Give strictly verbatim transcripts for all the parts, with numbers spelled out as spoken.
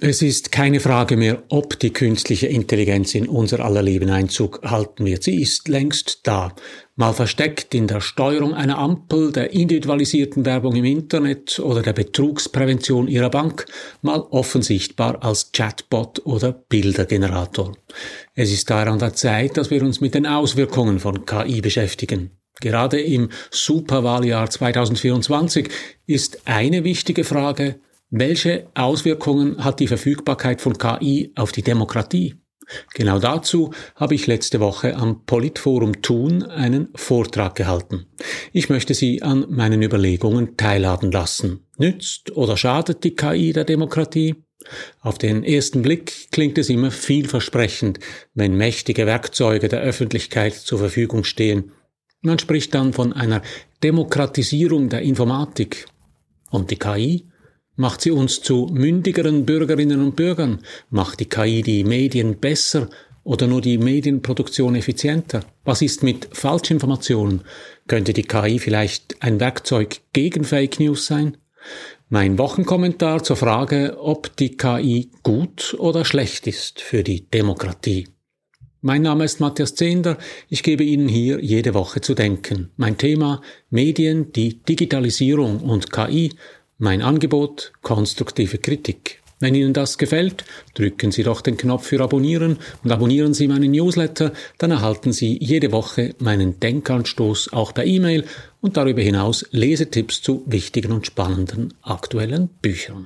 Es ist keine Frage mehr, ob die künstliche Intelligenz in unser aller Leben Einzug halten wird. Sie ist längst da. Mal versteckt in der Steuerung einer Ampel, der individualisierten Werbung im Internet oder der Betrugsprävention Ihrer Bank, mal offen sichtbar als Chatbot oder Bildergenerator. Es ist daher an der Zeit, dass wir uns mit den Auswirkungen von K I beschäftigen. Gerade im Superwahljahr zweitausendvierundzwanzig ist eine wichtige Frage: Welche Auswirkungen hat die Verfügbarkeit von K I auf die Demokratie? Genau dazu habe ich letzte Woche am Politforum Thun einen Vortrag gehalten. Ich möchte Sie an meinen Überlegungen teilhaben lassen. Nützt oder schadet die K I der Demokratie? Auf den ersten Blick klingt es immer vielversprechend, wenn mächtige Werkzeuge der Öffentlichkeit zur Verfügung stehen. Man spricht dann von einer Demokratisierung der Informatik. Und die K I? Macht sie uns zu mündigeren Bürgerinnen und Bürgern? Macht die K I die Medien besser oder nur die Medienproduktion effizienter? Was ist mit Falschinformationen? Könnte die K I vielleicht ein Werkzeug gegen Fake News sein? Mein Wochenkommentar zur Frage, ob die K I gut oder schlecht ist für die Demokratie. Mein Name ist Matthias Zehnder, ich gebe Ihnen hier jede Woche zu denken. Mein Thema: Medien, die Digitalisierung und K I. Mein Angebot: konstruktive Kritik. Wenn Ihnen das gefällt, drücken Sie doch den Knopf für Abonnieren und abonnieren Sie meinen Newsletter, dann erhalten Sie jede Woche meinen Denkanstoß auch per E-Mail und darüber hinaus Lesetipps zu wichtigen und spannenden aktuellen Büchern.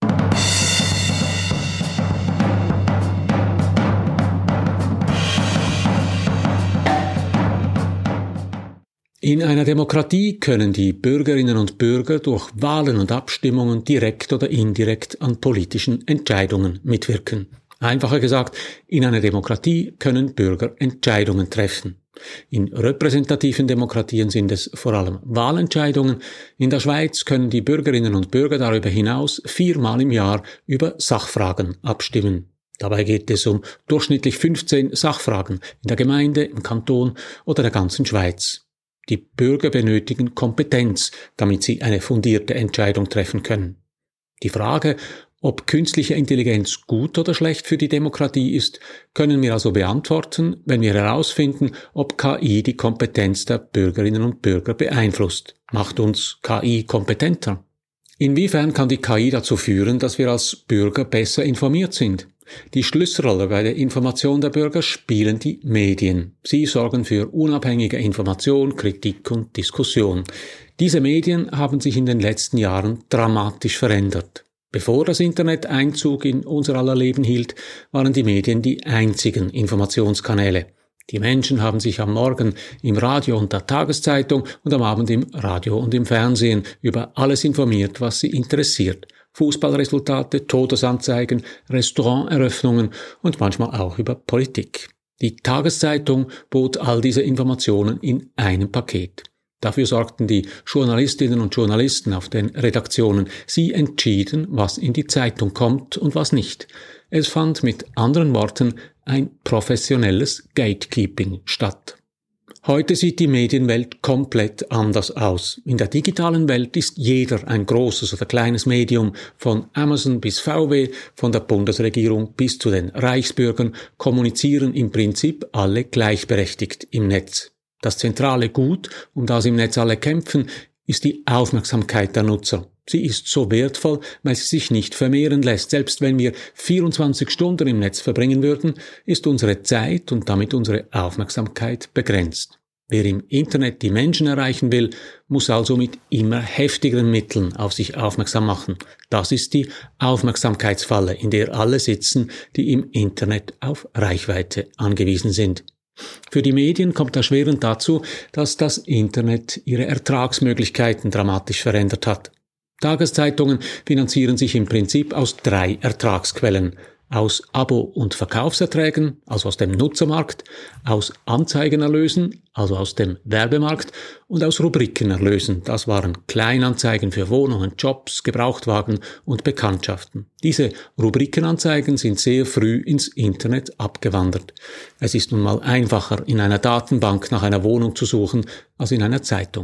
In einer Demokratie können die Bürgerinnen und Bürger durch Wahlen und Abstimmungen direkt oder indirekt an politischen Entscheidungen mitwirken. Einfacher gesagt, in einer Demokratie können Bürger Entscheidungen treffen. In repräsentativen Demokratien sind es vor allem Wahlentscheidungen. In der Schweiz können die Bürgerinnen und Bürger darüber hinaus viermal im Jahr über Sachfragen abstimmen. Dabei geht es um durchschnittlich fünfzehn Sachfragen in der Gemeinde, im Kanton oder der ganzen Schweiz. Die Bürger benötigen Kompetenz, damit sie eine fundierte Entscheidung treffen können. Die Frage, ob künstliche Intelligenz gut oder schlecht für die Demokratie ist, können wir also beantworten, wenn wir herausfinden, ob K I die Kompetenz der Bürgerinnen und Bürger beeinflusst. Macht uns K I kompetenter? Inwiefern kann die K I dazu führen, dass wir als Bürger besser informiert sind? Die Schlüsselrolle bei der Information der Bürger spielen die Medien. Sie sorgen für unabhängige Information, Kritik und Diskussion. Diese Medien haben sich in den letzten Jahren dramatisch verändert. Bevor das Internet Einzug in unser aller Leben hielt, waren die Medien die einzigen Informationskanäle. Die Menschen haben sich am Morgen im Radio und der Tageszeitung und am Abend im Radio und im Fernsehen über alles informiert, was sie interessiert. Fußballresultate, Todesanzeigen, Restauranteröffnungen und manchmal auch über Politik. Die Tageszeitung bot all diese Informationen in einem Paket. Dafür sorgten die Journalistinnen und Journalisten auf den Redaktionen. Sie entschieden, was in die Zeitung kommt und was nicht. Es fand mit anderen Worten ein professionelles Gatekeeping statt. Heute sieht die Medienwelt komplett anders aus. In der digitalen Welt ist jeder ein großes oder kleines Medium. Von Amazon bis V W, von der Bundesregierung bis zu den Reichsbürgern kommunizieren im Prinzip alle gleichberechtigt im Netz. Das zentrale Gut, um das im Netz alle kämpfen, ist die Aufmerksamkeit der Nutzer. Sie ist so wertvoll, weil sie sich nicht vermehren lässt. Selbst wenn wir vierundzwanzig Stunden im Netz verbringen würden, ist unsere Zeit und damit unsere Aufmerksamkeit begrenzt. Wer im Internet die Menschen erreichen will, muss also mit immer heftigeren Mitteln auf sich aufmerksam machen. Das ist die Aufmerksamkeitsfalle, in der alle sitzen, die im Internet auf Reichweite angewiesen sind. Für die Medien kommt erschwerend dazu, dass das Internet ihre Ertragsmöglichkeiten dramatisch verändert hat. Tageszeitungen finanzieren sich im Prinzip aus drei Ertragsquellen: aus Abo- und Verkaufserträgen, also aus dem Nutzermarkt, aus Anzeigenerlösen, also aus dem Werbemarkt, und aus Rubrikenerlösen. Das waren Kleinanzeigen für Wohnungen, Jobs, Gebrauchtwagen und Bekanntschaften. Diese Rubrikenanzeigen sind sehr früh ins Internet abgewandert. Es ist nun mal einfacher, in einer Datenbank nach einer Wohnung zu suchen, als in einer Zeitung.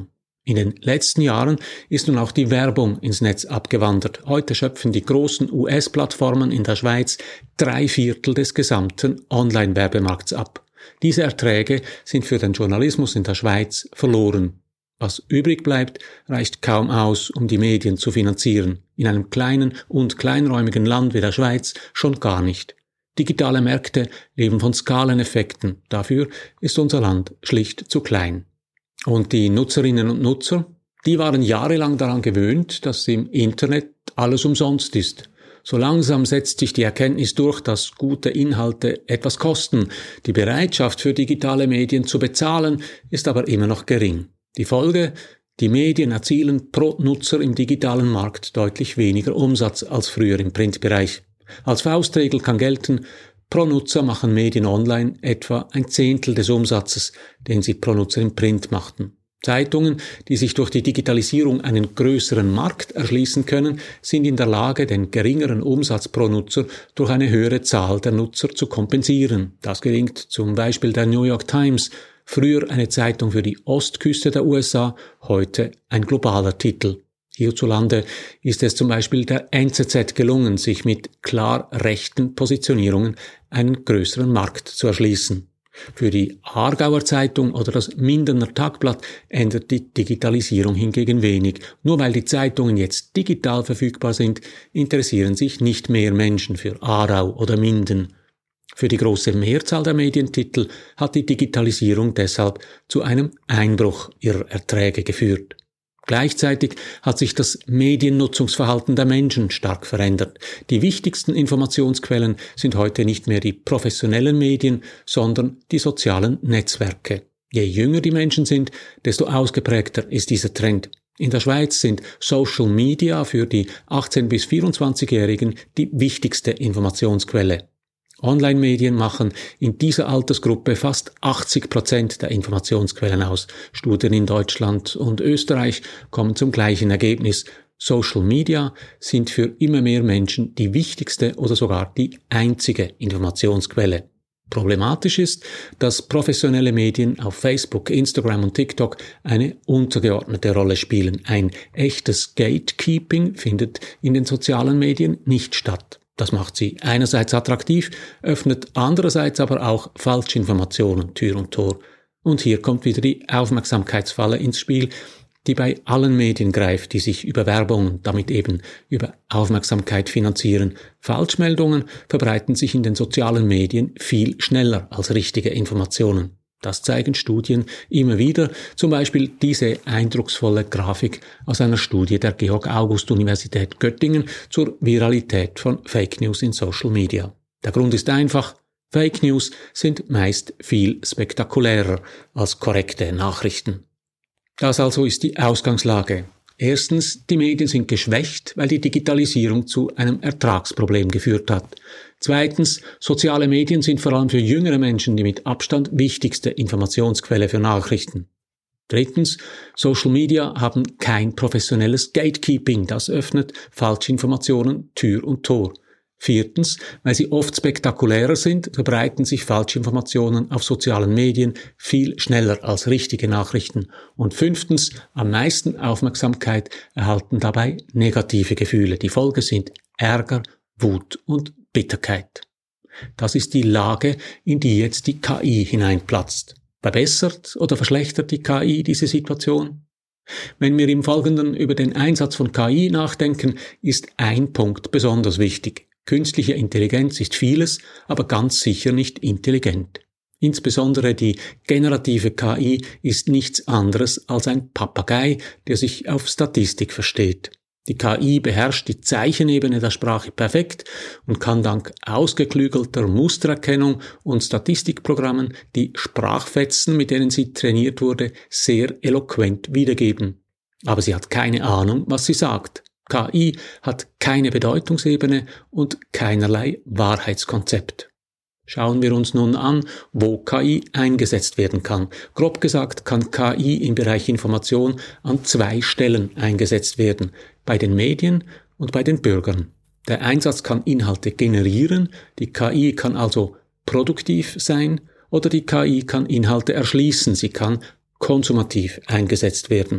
In den letzten Jahren ist nun auch die Werbung ins Netz abgewandert. Heute schöpfen die großen U S-Plattformen in der Schweiz drei Viertel des gesamten Online-Werbemarkts ab. Diese Erträge sind für den Journalismus in der Schweiz verloren. Was übrig bleibt, reicht kaum aus, um die Medien zu finanzieren. In einem kleinen und kleinräumigen Land wie der Schweiz schon gar nicht. Digitale Märkte leben von Skaleneffekten. Dafür ist unser Land schlicht zu klein. Und die Nutzerinnen und Nutzer, die waren jahrelang daran gewöhnt, dass im Internet alles umsonst ist. So langsam setzt sich die Erkenntnis durch, dass gute Inhalte etwas kosten. Die Bereitschaft für digitale Medien zu bezahlen ist aber immer noch gering. Die Folge: Die Medien erzielen pro Nutzer im digitalen Markt deutlich weniger Umsatz als früher im Printbereich. Als Faustregel kann gelten: Pro Nutzer machen Medien online etwa ein Zehntel des Umsatzes, den sie pro Nutzer im Print machten. Zeitungen, die sich durch die Digitalisierung einen größeren Markt erschließen können, sind in der Lage, den geringeren Umsatz pro Nutzer durch eine höhere Zahl der Nutzer zu kompensieren. Das gelingt zum Beispiel der New York Times, früher eine Zeitung für die Ostküste der U S A, heute ein globaler Titel. Hierzulande ist es zum Beispiel der N Z Z gelungen, sich mit klar rechten Positionierungen einen größeren Markt zu erschließen. Für die Aargauer Zeitung oder das Mindener Tagblatt ändert die Digitalisierung hingegen wenig. Nur weil die Zeitungen jetzt digital verfügbar sind, interessieren sich nicht mehr Menschen für Aarau oder Minden. Für die große Mehrzahl der Medientitel hat die Digitalisierung deshalb zu einem Einbruch ihrer Erträge geführt. Gleichzeitig hat sich das Mediennutzungsverhalten der Menschen stark verändert. Die wichtigsten Informationsquellen sind heute nicht mehr die professionellen Medien, sondern die sozialen Netzwerke. Je jünger die Menschen sind, desto ausgeprägter ist dieser Trend. In der Schweiz sind Social Media für die achtzehn- bis vierundzwanzigjährigen die wichtigste Informationsquelle. Online-Medien machen in dieser Altersgruppe fast achtzig Prozent der Informationsquellen aus. Studien in Deutschland und Österreich kommen zum gleichen Ergebnis. Social Media sind für immer mehr Menschen die wichtigste oder sogar die einzige Informationsquelle. Problematisch ist, dass professionelle Medien auf Facebook, Instagram und TikTok eine untergeordnete Rolle spielen. Ein echtes Gatekeeping findet in den sozialen Medien nicht statt. Das macht sie einerseits attraktiv, öffnet andererseits aber auch Falschinformationen Tür und Tor. Und hier kommt wieder die Aufmerksamkeitsfalle ins Spiel, die bei allen Medien greift, die sich über Werbung und damit eben über Aufmerksamkeit finanzieren. Falschmeldungen verbreiten sich in den sozialen Medien viel schneller als richtige Informationen. Das zeigen Studien immer wieder, zum Beispiel diese eindrucksvolle Grafik aus einer Studie der Georg-August-Universität Göttingen zur Viralität von Fake News in Social Media. Der Grund ist einfach: Fake News sind meist viel spektakulärer als korrekte Nachrichten. Das also ist die Ausgangslage. Erstens, die Medien sind geschwächt, weil die Digitalisierung zu einem Ertragsproblem geführt hat. Zweitens, soziale Medien sind vor allem für jüngere Menschen die mit Abstand wichtigste Informationsquelle für Nachrichten. Drittens, Social Media haben kein professionelles Gatekeeping, das öffnet Falschinformationen Tür und Tor. Viertens, weil sie oft spektakulärer sind, verbreiten sich Falschinformationen auf sozialen Medien viel schneller als richtige Nachrichten. Und fünftens, am meisten Aufmerksamkeit erhalten dabei negative Gefühle. Die Folge sind Ärger, Wut und Bitterkeit. Das ist die Lage, in die jetzt die K I hineinplatzt. Verbessert oder verschlechtert die K I diese Situation? Wenn wir im Folgenden über den Einsatz von K I nachdenken, ist ein Punkt besonders wichtig. Künstliche Intelligenz ist vieles, aber ganz sicher nicht intelligent. Insbesondere die generative K I ist nichts anderes als ein Papagei, der sich auf Statistik versteht. Die K I beherrscht die Zeichenebene der Sprache perfekt und kann dank ausgeklügelter Mustererkennung und Statistikprogrammen die Sprachfetzen, mit denen sie trainiert wurde, sehr eloquent wiedergeben. Aber sie hat keine Ahnung, was sie sagt. K I hat keine Bedeutungsebene und keinerlei Wahrheitskonzept. Schauen wir uns nun an, wo K I eingesetzt werden kann. Grob gesagt kann K I im Bereich Information an zwei Stellen eingesetzt werden, bei den Medien und bei den Bürgern. Der Einsatz kann Inhalte generieren, die K I kann also produktiv sein, oder die K I kann Inhalte erschließen, sie kann konsumativ eingesetzt werden.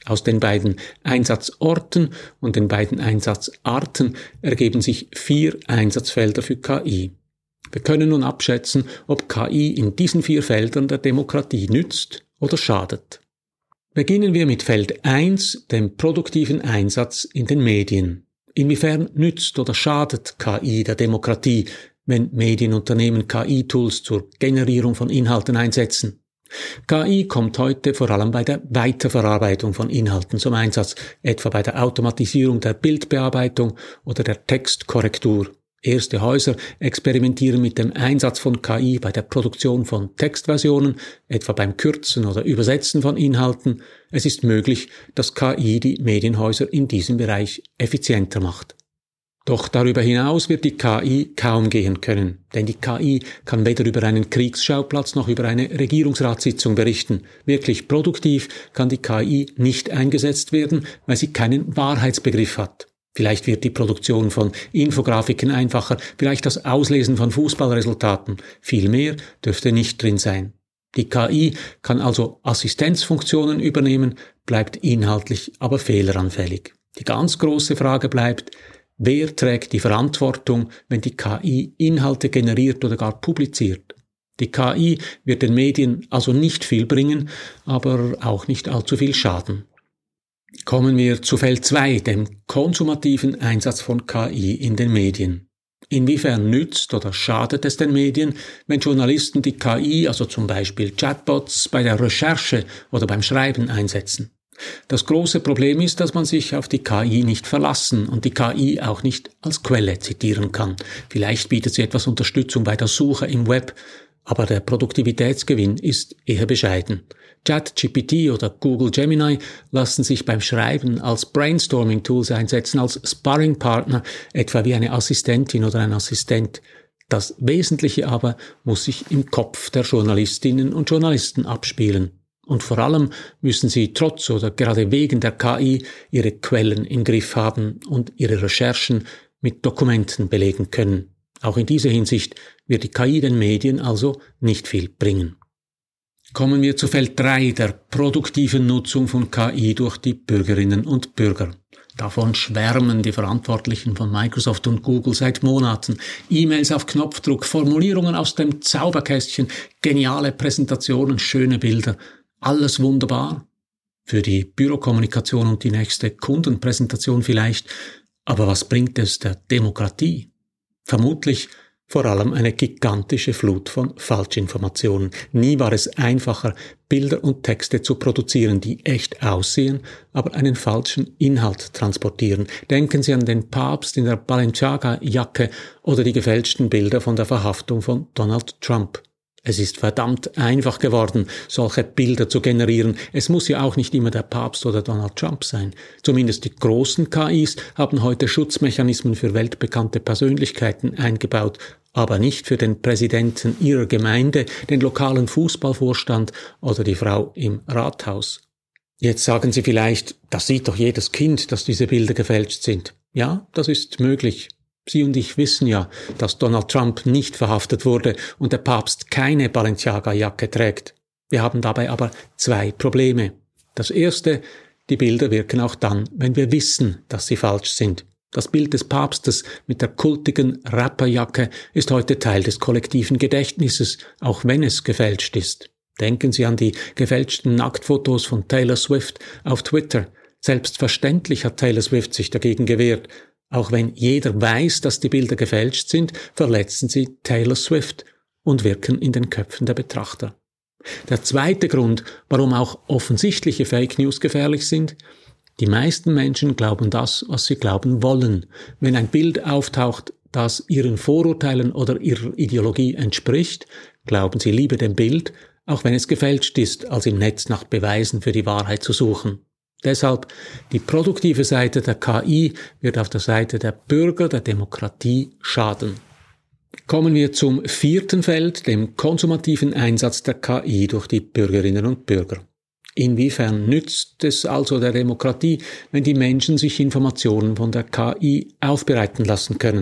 Aus den beiden Einsatzorten und den beiden Einsatzarten ergeben sich vier Einsatzfelder für K I. Wir können nun abschätzen, ob K I in diesen vier Feldern der Demokratie nützt oder schadet. Beginnen wir mit Feld eins, dem produktiven Einsatz in den Medien. Inwiefern nützt oder schadet K I der Demokratie, wenn Medienunternehmen K I-Tools zur Generierung von Inhalten einsetzen? K I kommt heute vor allem bei der Weiterverarbeitung von Inhalten zum Einsatz, etwa bei der Automatisierung der Bildbearbeitung oder der Textkorrektur. Erste Häuser experimentieren mit dem Einsatz von K I bei der Produktion von Textversionen, etwa beim Kürzen oder Übersetzen von Inhalten. Es ist möglich, dass K I die Medienhäuser in diesem Bereich effizienter macht. Doch darüber hinaus wird die K I kaum gehen können, denn die K I kann weder über einen Kriegsschauplatz noch über eine Regierungsratssitzung berichten. Wirklich produktiv kann die K I nicht eingesetzt werden, weil sie keinen Wahrheitsbegriff hat. Vielleicht wird die Produktion von Infografiken einfacher, vielleicht das Auslesen von Fußballresultaten. Viel mehr dürfte nicht drin sein. Die K I kann also Assistenzfunktionen übernehmen, bleibt inhaltlich aber fehleranfällig. Die ganz große Frage bleibt: Wer trägt die Verantwortung, wenn die K I Inhalte generiert oder gar publiziert? Die K I wird den Medien also nicht viel bringen, aber auch nicht allzu viel schaden. Kommen wir zu Feld zwei, dem konsumativen Einsatz von K I in den Medien. Inwiefern nützt oder schadet es den Medien, wenn Journalisten die K I, also zum Beispiel Chatbots, bei der Recherche oder beim Schreiben einsetzen? Das große Problem ist, dass man sich auf die K I nicht verlassen und die K I auch nicht als Quelle zitieren kann. Vielleicht bietet sie etwas Unterstützung bei der Suche im Web, aber der Produktivitätsgewinn ist eher bescheiden. ChatGPT oder Google Gemini lassen sich beim Schreiben als Brainstorming-Tools einsetzen, als Sparring-Partner, etwa wie eine Assistentin oder ein Assistent. Das Wesentliche aber muss sich im Kopf der Journalistinnen und Journalisten abspielen. Und vor allem müssen sie trotz oder gerade wegen der K I ihre Quellen im Griff haben und ihre Recherchen mit Dokumenten belegen können. Auch in dieser Hinsicht wird die K I den Medien also nicht viel bringen. Kommen wir zu Feld drei, der produktiven Nutzung von K I durch die Bürgerinnen und Bürger. Davon schwärmen die Verantwortlichen von Microsoft und Google seit Monaten. E-Mails auf Knopfdruck, Formulierungen aus dem Zauberkästchen, geniale Präsentationen, schöne Bilder. Alles wunderbar. Für die Bürokommunikation und die nächste Kundenpräsentation vielleicht. Aber was bringt es der Demokratie? Vermutlich vor allem eine gigantische Flut von Falschinformationen. Nie war es einfacher, Bilder und Texte zu produzieren, die echt aussehen, aber einen falschen Inhalt transportieren. Denken Sie an den Papst in der Balenciaga-Jacke oder die gefälschten Bilder von der Verhaftung von Donald Trump. Es ist verdammt einfach geworden, solche Bilder zu generieren. Es muss ja auch nicht immer der Papst oder Donald Trump sein. Zumindest die großen K Is haben heute Schutzmechanismen für weltbekannte Persönlichkeiten eingebaut, aber nicht für den Präsidenten ihrer Gemeinde, den lokalen Fußballvorstand oder die Frau im Rathaus. Jetzt sagen Sie vielleicht, das sieht doch jedes Kind, dass diese Bilder gefälscht sind. Ja, das ist möglich. Sie und ich wissen ja, dass Donald Trump nicht verhaftet wurde und der Papst keine Balenciaga-Jacke trägt. Wir haben dabei aber zwei Probleme. Das erste, die Bilder wirken auch dann, wenn wir wissen, dass sie falsch sind. Das Bild des Papstes mit der kultigen Rapperjacke ist heute Teil des kollektiven Gedächtnisses, auch wenn es gefälscht ist. Denken Sie an die gefälschten Nacktfotos von Taylor Swift auf Twitter. Selbstverständlich hat Taylor Swift sich dagegen gewehrt. Auch wenn jeder weiß, dass die Bilder gefälscht sind, verletzen sie Taylor Swift und wirken in den Köpfen der Betrachter. Der zweite Grund, warum auch offensichtliche Fake News gefährlich sind: Die meisten Menschen glauben das, was sie glauben wollen. Wenn ein Bild auftaucht, das ihren Vorurteilen oder ihrer Ideologie entspricht, glauben sie lieber dem Bild, auch wenn es gefälscht ist, als im Netz nach Beweisen für die Wahrheit zu suchen. Deshalb, die produktive Seite der K I wird auf der Seite der Bürger, der Demokratie schaden. Kommen wir zum vierten Feld, dem konsumativen Einsatz der K I durch die Bürgerinnen und Bürger. Inwiefern nützt es also der Demokratie, wenn die Menschen sich Informationen von der K I aufbereiten lassen können?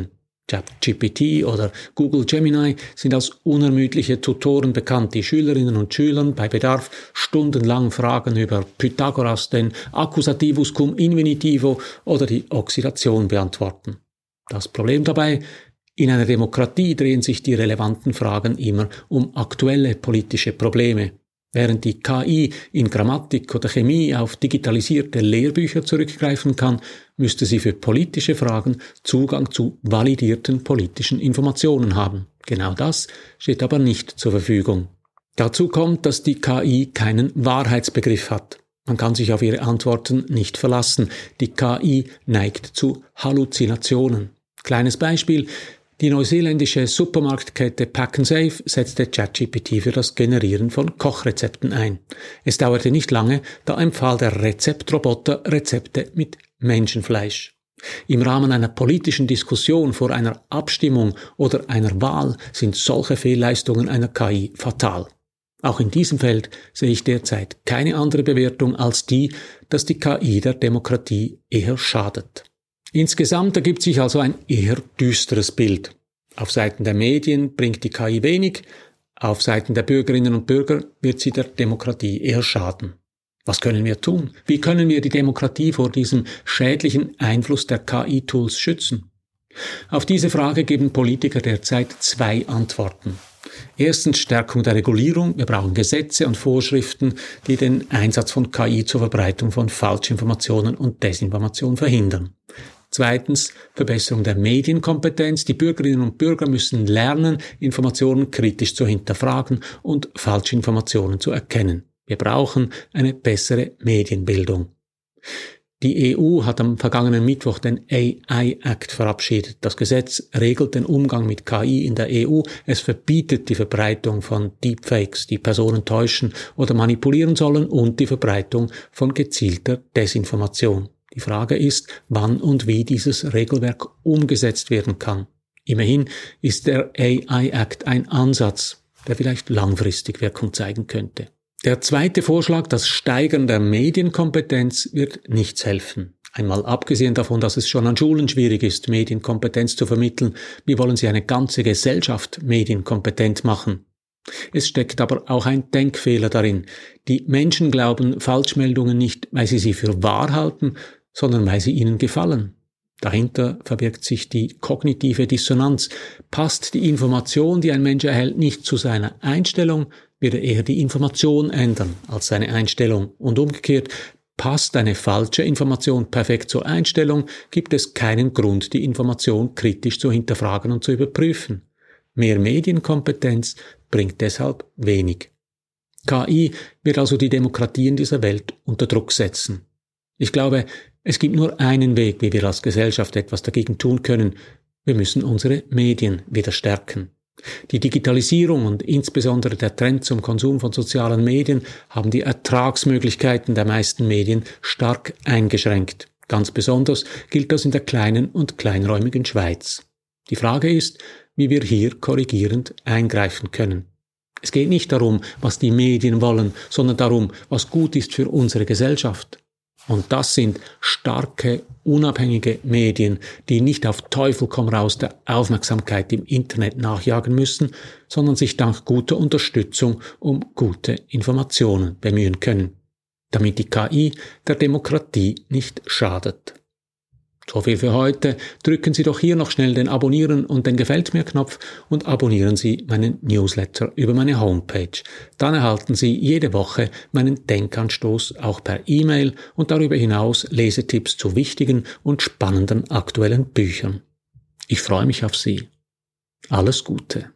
ChatGPT oder Google Gemini sind als unermüdliche Tutoren bekannt, die Schülerinnen und Schülern bei Bedarf stundenlang Fragen über Pythagoras, den Accusativus cum infinitivo oder die Oxidation beantworten. Das Problem dabei: In einer Demokratie drehen sich die relevanten Fragen immer um aktuelle politische Probleme. Während die K I in Grammatik oder Chemie auf digitalisierte Lehrbücher zurückgreifen kann, müsste sie für politische Fragen Zugang zu validierten politischen Informationen haben. Genau das steht aber nicht zur Verfügung. Dazu kommt, dass die K I keinen Wahrheitsbegriff hat. Man kann sich auf ihre Antworten nicht verlassen. Die K I neigt zu Halluzinationen. Kleines Beispiel: Die neuseeländische Supermarktkette Pak'nSave setzte ChatGPT für das Generieren von Kochrezepten ein. Es dauerte nicht lange, da empfahl der Rezeptroboter Rezepte mit Menschenfleisch. Im Rahmen einer politischen Diskussion vor einer Abstimmung oder einer Wahl sind solche Fehlleistungen einer K I fatal. Auch in diesem Feld sehe ich derzeit keine andere Bewertung als die, dass die K I der Demokratie eher schadet. Insgesamt ergibt sich also ein eher düsteres Bild. Auf Seiten der Medien bringt die K I wenig, auf Seiten der Bürgerinnen und Bürger wird sie der Demokratie eher schaden. Was können wir tun? Wie können wir die Demokratie vor diesem schädlichen Einfluss der K I-Tools schützen? Auf diese Frage geben Politiker derzeit zwei Antworten. Erstens Stärkung der Regulierung. Wir brauchen Gesetze und Vorschriften, die den Einsatz von K I zur Verbreitung von Falschinformationen und Desinformation verhindern. Zweitens Verbesserung der Medienkompetenz. Die Bürgerinnen und Bürger müssen lernen, Informationen kritisch zu hinterfragen und Falschinformationen zu erkennen. Wir brauchen eine bessere Medienbildung. Die E U hat am vergangenen Mittwoch den A I Act verabschiedet. Das Gesetz regelt den Umgang mit K I in der E U. Es verbietet die Verbreitung von Deepfakes, die Personen täuschen oder manipulieren sollen, und die Verbreitung von gezielter Desinformation. Die Frage ist, wann und wie dieses Regelwerk umgesetzt werden kann. Immerhin ist der A I Act ein Ansatz, der vielleicht langfristig Wirkung zeigen könnte. Der zweite Vorschlag, das Steigern der Medienkompetenz, wird nichts helfen. Einmal abgesehen davon, dass es schon an Schulen schwierig ist, Medienkompetenz zu vermitteln, wie wollen Sie eine ganze Gesellschaft medienkompetent machen? Es steckt aber auch ein Denkfehler darin. Die Menschen glauben Falschmeldungen nicht, weil sie sie für wahr halten, sondern weil sie ihnen gefallen. Dahinter verbirgt sich die kognitive Dissonanz. Passt die Information, die ein Mensch erhält, nicht zu seiner Einstellung, wird er eher die Information ändern als seine Einstellung. Und umgekehrt, passt eine falsche Information perfekt zur Einstellung, gibt es keinen Grund, die Information kritisch zu hinterfragen und zu überprüfen. Mehr Medienkompetenz bringt deshalb wenig. K I wird also die Demokratien dieser Welt unter Druck setzen. Ich glaube, es gibt nur einen Weg, wie wir als Gesellschaft etwas dagegen tun können. Wir müssen unsere Medien wieder stärken. Die Digitalisierung und insbesondere der Trend zum Konsum von sozialen Medien haben die Ertragsmöglichkeiten der meisten Medien stark eingeschränkt. Ganz besonders gilt das in der kleinen und kleinräumigen Schweiz. Die Frage ist, wie wir hier korrigierend eingreifen können. Es geht nicht darum, was die Medien wollen, sondern darum, was gut ist für unsere Gesellschaft. Und das sind starke, unabhängige Medien, die nicht auf Teufel komm raus der Aufmerksamkeit im Internet nachjagen müssen, sondern sich dank guter Unterstützung um gute Informationen bemühen können, damit die K I der Demokratie nicht schadet. So viel für heute. Drücken Sie doch hier noch schnell den Abonnieren und den Gefällt mir Knopf und abonnieren Sie meinen Newsletter über meine Homepage. Dann erhalten Sie jede Woche meinen Denkanstoß auch per E-Mail und darüber hinaus Lesetipps zu wichtigen und spannenden aktuellen Büchern. Ich freue mich auf Sie. Alles Gute.